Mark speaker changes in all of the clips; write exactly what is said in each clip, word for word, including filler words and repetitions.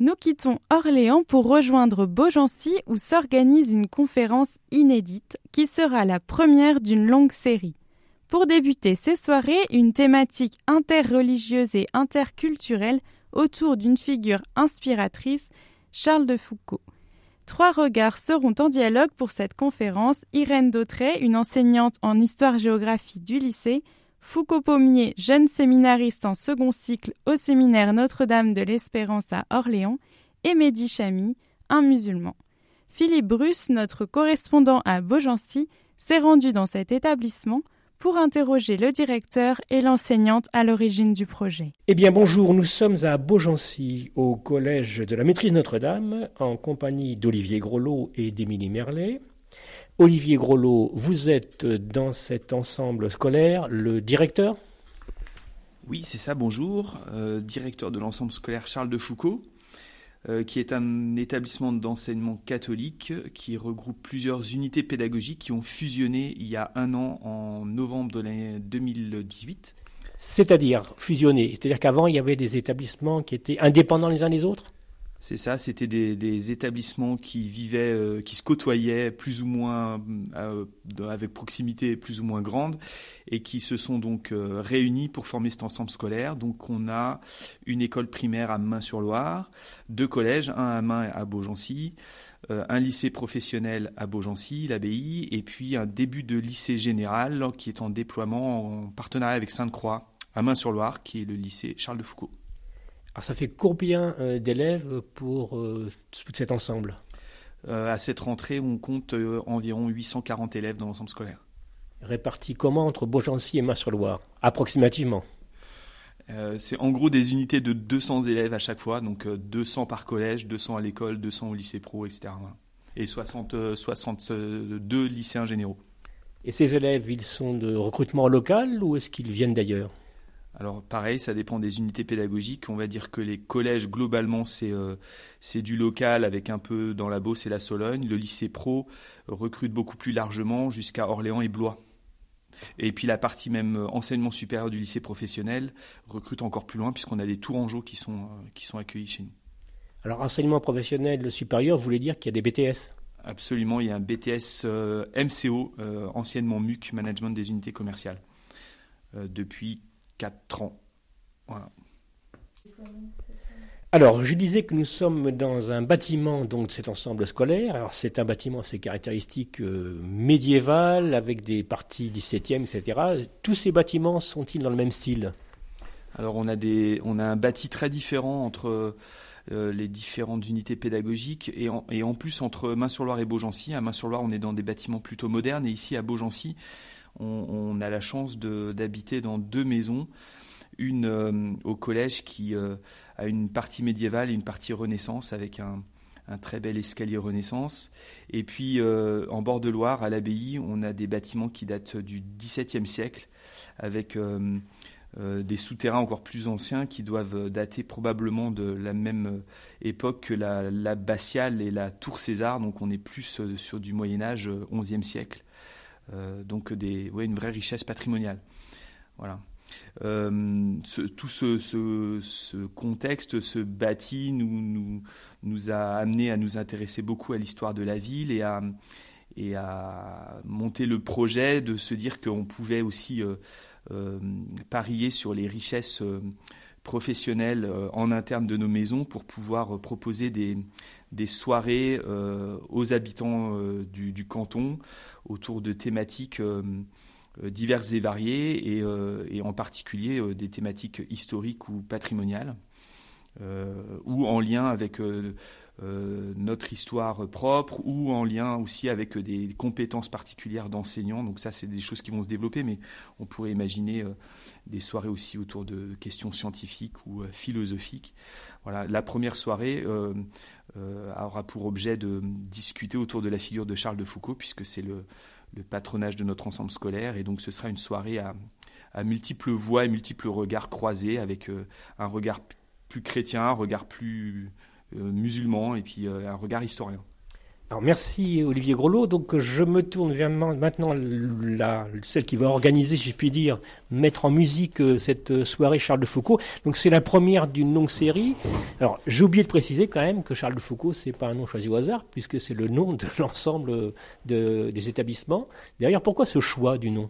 Speaker 1: Nous quittons Orléans pour rejoindre Beaugency où s'organise une conférence inédite qui sera la première d'une longue série. Pour débuter ces soirées, une thématique interreligieuse et interculturelle autour d'une figure inspiratrice, Charles de Foucault. Trois regards seront en dialogue pour cette conférence. Irène Dautrey, une enseignante en histoire-géographie du lycée, Foucault Pommier, jeune séminariste en second cycle au séminaire Notre-Dame de l'Espérance à Orléans, et Mehdi Chami, un musulman. Philippe Bruce, notre correspondant à Beaugency, s'est rendu dans cet établissement pour interroger le directeur et l'enseignante à l'origine du projet.
Speaker 2: Eh bien bonjour, nous sommes à Beaugency, au collège de la Maîtrise Notre-Dame, en compagnie d'Olivier Grolot et d'Émilie Merlet. Olivier Grolot, vous êtes dans cet ensemble scolaire le directeur ?
Speaker 3: Oui, c'est ça, bonjour. Euh, directeur de l'ensemble scolaire Charles de Foucault, euh, qui est un établissement d'enseignement catholique qui regroupe plusieurs unités pédagogiques qui ont fusionné il y a un an, en novembre de l'année deux mille dix-huit.
Speaker 2: C'est-à-dire fusionné, c'est-à-dire qu'avant il y avait des établissements qui étaient indépendants les uns des autres ?
Speaker 3: C'est ça, c'était des, des établissements qui vivaient, euh, qui se côtoyaient plus ou moins euh, avec proximité plus ou moins grande et qui se sont donc euh, réunis pour former cet ensemble scolaire. Donc on a une école primaire à Main-sur-Loire, deux collèges, un à Main à Beaugency, euh, un lycée professionnel à Beaugency, l'Abbaye, et puis un début de lycée général qui est en déploiement en partenariat avec Sainte-Croix à Main-sur-Loire, qui est le lycée Charles de Foucault.
Speaker 2: Alors ça fait combien euh, d'élèves pour euh, tout cet ensemble ?
Speaker 3: euh, À cette rentrée, on compte euh, environ huit cent quarante élèves dans l'ensemble scolaire.
Speaker 2: Répartis comment entre Beaugency et Main-sur-Loire, approximativement ?
Speaker 3: euh, C'est en gros des unités de deux cents élèves à chaque fois, donc euh, deux cents par collège, deux cents à l'école, deux cents au lycée pro, et cetera. Et soixante, euh, soixante-deux lycéens généraux.
Speaker 2: Et ces élèves, ils sont de recrutement local ou est-ce qu'ils viennent d'ailleurs ?
Speaker 3: Alors pareil, ça dépend des unités pédagogiques. On va dire que les collèges, globalement, c'est, euh, c'est du local avec un peu dans la Beauce et la Sologne. Le lycée pro recrute beaucoup plus largement jusqu'à Orléans et Blois. Et puis la partie même enseignement supérieur du lycée professionnel recrute encore plus loin puisqu'on a des Tourangeaux qui sont, euh, qui sont accueillis chez nous.
Speaker 2: Alors enseignement professionnel supérieur, vous voulez dire qu'il y a des B T S ?
Speaker 3: Absolument, il y a un B T S euh, M C O, euh, anciennement M U C, Management des unités commerciales, euh, depuis quatre ans. Voilà.
Speaker 2: Alors, je disais que nous sommes dans un bâtiment donc, de cet ensemble scolaire. Alors, c'est un bâtiment à ses caractéristiques euh, médiévales, avec des parties dix-septième, et cetera. Tous ces bâtiments sont-ils dans le même style ?
Speaker 3: Alors, on a, des, on a un bâti très différent entre euh, les différentes unités pédagogiques et en, et en plus entre Main-sur-Loire et Beaugency. À Main-sur-Loire, on est dans des bâtiments plutôt modernes et ici, à Beaugency, On, on a la chance de, d'habiter dans deux maisons, une euh, au collège qui euh, a une partie médiévale et une partie Renaissance avec un, un très bel escalier Renaissance. Et puis euh, en bord de Loire, à l'Abbaye, on a des bâtiments qui datent du dix-septième siècle avec euh, euh, des souterrains encore plus anciens qui doivent dater probablement de la même époque que la, l'abbatiale et la tour César. Donc on est plus euh, sur du Moyen-Âge, onzième siècle. Euh, donc des, ouais, une vraie richesse patrimoniale. Voilà. Euh, ce, tout ce, ce, ce contexte, ce bâti nous, nous, nous a amené à nous intéresser beaucoup à l'histoire de la ville et à, et à monter le projet de se dire qu'on pouvait aussi euh, euh, parier sur les richesses euh, professionnelles euh, en interne de nos maisons pour pouvoir euh, proposer des, des soirées euh, aux habitants euh, du, du canton autour de thématiques euh, diverses et variées et, euh, et en particulier euh, des thématiques historiques ou patrimoniales euh, ou en lien avec euh, euh, notre histoire propre ou en lien aussi avec des compétences particulières d'enseignants. Donc ça, c'est des choses qui vont se développer, mais on pourrait imaginer euh, des soirées aussi autour de questions scientifiques ou euh, philosophiques. Voilà, la première soirée euh, euh, aura pour objet de discuter autour de la figure de Charles de Foucault, puisque c'est le, le patronage de notre ensemble scolaire. Et donc ce sera une soirée à, à multiples voix et multiples regards croisés, avec euh, un regard p- plus chrétien, un regard plus euh, musulman, et puis euh, un regard historien.
Speaker 2: Alors merci Olivier Grolot. Donc je me tourne vers maintenant la, celle qui va organiser, si je puis dire, mettre en musique cette soirée Charles de Foucault. Donc c'est la première d'une longue série. Alors j'ai oublié de préciser quand même que Charles de Foucault, c'est pas un nom choisi au hasard, puisque c'est le nom de l'ensemble de, des établissements. D'ailleurs, pourquoi ce choix du nom ?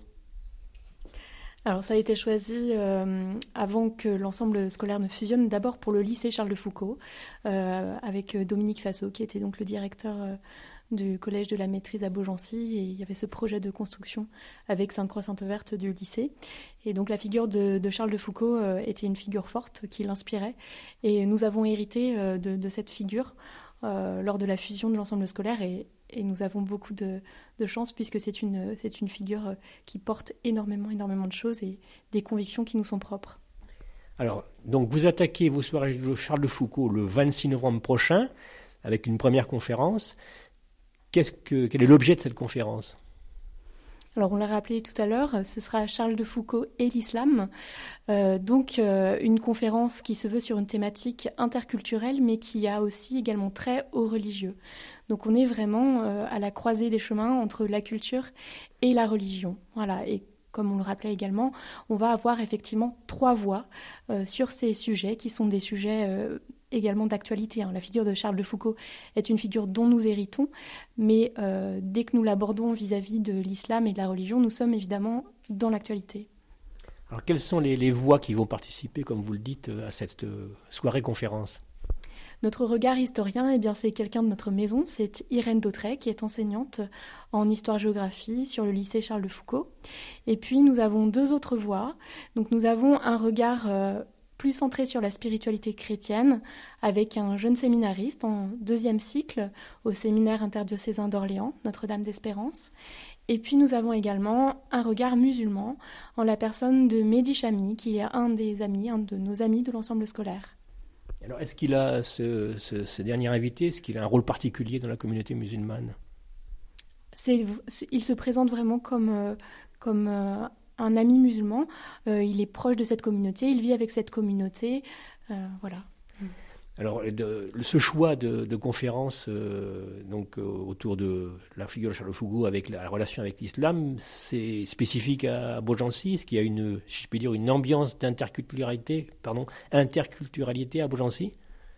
Speaker 4: Alors ça a été choisi euh, avant que l'ensemble scolaire ne fusionne, d'abord pour le lycée Charles de Foucault, euh, avec Dominique Fassot, qui était donc le directeur euh, du collège de la maîtrise à Beaugency, et il y avait ce projet de construction avec Sainte-Croix-Sainte-Verte du lycée. Et donc la figure de, de Charles de Foucault euh, était une figure forte qui l'inspirait, et nous avons hérité euh, de, de cette figure euh, lors de la fusion de l'ensemble scolaire, et Et nous avons beaucoup de, de chance puisque c'est une, c'est une figure qui porte énormément, énormément de choses et des convictions qui nous sont propres.
Speaker 2: Alors, donc vous attaquez vos soirées de Charles de Foucault le vingt-six novembre prochain avec une première conférence. Qu'est-ce que, quel est l'objet de cette conférence ?
Speaker 4: Alors, on l'a rappelé tout à l'heure, ce sera Charles de Foucault et l'islam. Euh, donc, euh, une conférence qui se veut sur une thématique interculturelle, mais qui a aussi également trait aux religieux. Donc, on est vraiment euh, à la croisée des chemins entre la culture et la religion. Voilà. Et comme on le rappelait également, on va avoir effectivement trois voix euh, sur ces sujets, qui sont des sujets euh, également d'actualité. Hein. La figure de Charles de Foucault est une figure dont nous héritons, mais euh, dès que nous l'abordons vis-à-vis de l'islam et de la religion, nous sommes évidemment dans l'actualité.
Speaker 2: Alors, quelles sont les, les voix qui vont participer, comme vous le dites, à cette euh, soirée-conférence ?
Speaker 4: Notre regard historien, eh bien, c'est quelqu'un de notre maison, c'est Irène Dautrey, qui est enseignante en histoire-géographie sur le lycée Charles de Foucault. Et puis, nous avons deux autres voix. Donc, nous avons un regard euh, plus centré sur la spiritualité chrétienne, avec un jeune séminariste en deuxième cycle au séminaire interdiocésain d'Orléans, Notre-Dame d'Espérance. Et puis nous avons également un regard musulman en la personne de Mehdi Chami, qui est un des amis, un de nos amis de l'ensemble scolaire.
Speaker 2: Alors, est-ce qu'il a, ce, ce, ce dernier invité, est-ce qu'il a un rôle particulier dans la communauté musulmane ?
Speaker 4: c'est, c'est, Il se présente vraiment comme, euh, comme euh, un ami musulman. Euh, il est proche de cette communauté, il vit avec cette communauté. Euh, voilà.
Speaker 2: Alors, de, ce choix de, de conférence euh, donc, euh, autour de la figure de Charles de Foucault avec la, la relation avec l'islam, c'est spécifique à Beaugency. Est-ce qu'il y a une, si je puis dire, une ambiance d'interculturalité, pardon, interculturalité à Beaugency ?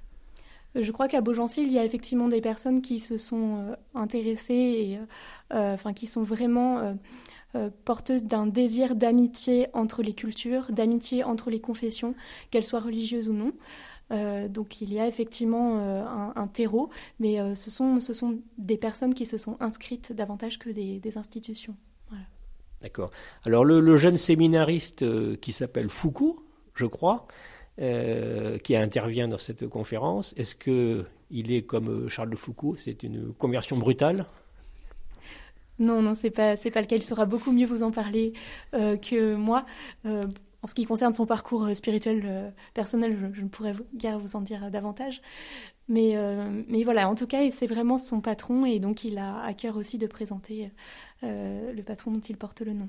Speaker 4: Je crois qu'à Beaugency, il y a effectivement des personnes qui se sont euh, intéressées et euh, enfin, qui sont vraiment euh, euh, porteuses d'un désir d'amitié entre les cultures, d'amitié entre les confessions, qu'elles soient religieuses ou non. Euh, donc il y a effectivement euh, un, un terreau, mais euh, ce, sont, ce sont des personnes qui se sont inscrites davantage que des, des institutions. Voilà.
Speaker 2: D'accord. Alors le, le jeune séminariste euh, qui s'appelle Foucault, je crois, euh, qui intervient dans cette conférence, est-ce qu'il est comme Charles de Foucault, c'est une conversion brutale ?
Speaker 4: Non, non, c'est pas, c'est pas le cas. Il saura beaucoup mieux vous en parler euh, que moi. Euh, En ce qui concerne son parcours spirituel euh, personnel, je, je ne pourrais guère vous en dire davantage. Mais, euh, mais voilà, en tout cas, c'est vraiment son patron et donc il a à cœur aussi de présenter euh, le patron dont il porte le nom.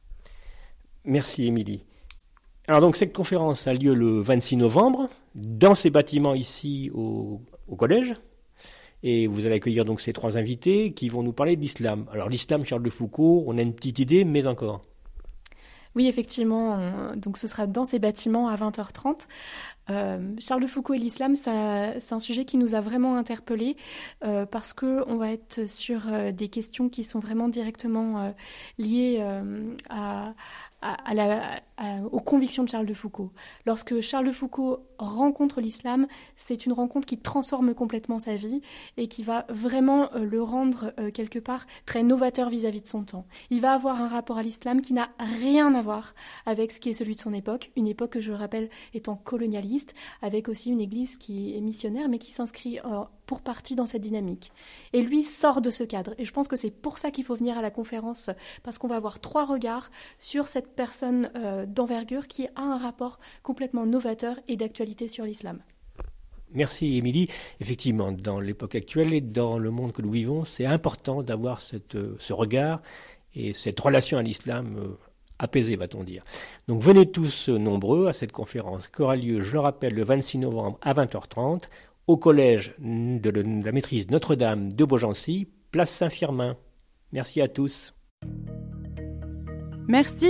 Speaker 2: Merci Émilie. Alors donc cette conférence a lieu le vingt-six novembre dans ces bâtiments ici au, au collège. Et vous allez accueillir donc ces trois invités qui vont nous parler de l'islam. Alors l'islam, Charles de Foucault, on a une petite idée, mais encore.
Speaker 4: Oui, effectivement. On, donc, ce sera dans ces bâtiments à vingt heures trente. Euh, Charles de Foucault et l'islam, ça, c'est un sujet qui nous a vraiment interpellés euh, parce qu'on va être sur euh, des questions qui sont vraiment directement euh, liées euh, à, à, à la, à, aux convictions de Charles de Foucault. Lorsque Charles de Foucault rencontre l'islam, c'est une rencontre qui transforme complètement sa vie et qui va vraiment euh, le rendre euh, quelque part très novateur vis-à-vis de son temps. Il va avoir un rapport à l'islam qui n'a rien à voir avec ce qui est celui de son époque, une époque que je le rappelle étant colonialiste, avec aussi une église qui est missionnaire mais qui s'inscrit euh, pour partie dans cette dynamique. Et lui sort de ce cadre. Et je pense que c'est pour ça qu'il faut venir à la conférence, parce qu'on va avoir trois regards sur cette personne euh, d'envergure qui a un rapport complètement novateur et d'actualité sur l'islam.
Speaker 2: Merci Émilie. Effectivement, dans l'époque actuelle et dans le monde que nous vivons, c'est important d'avoir cette, ce regard et cette relation à l'islam euh, apaisée, va-t-on dire. Donc venez tous nombreux à cette conférence qui aura lieu, je le rappelle, le vingt-six novembre à vingt heures trente au collège de la maîtrise Notre-Dame de Beaugency, place Saint-Firmin. Merci à tous.
Speaker 1: Merci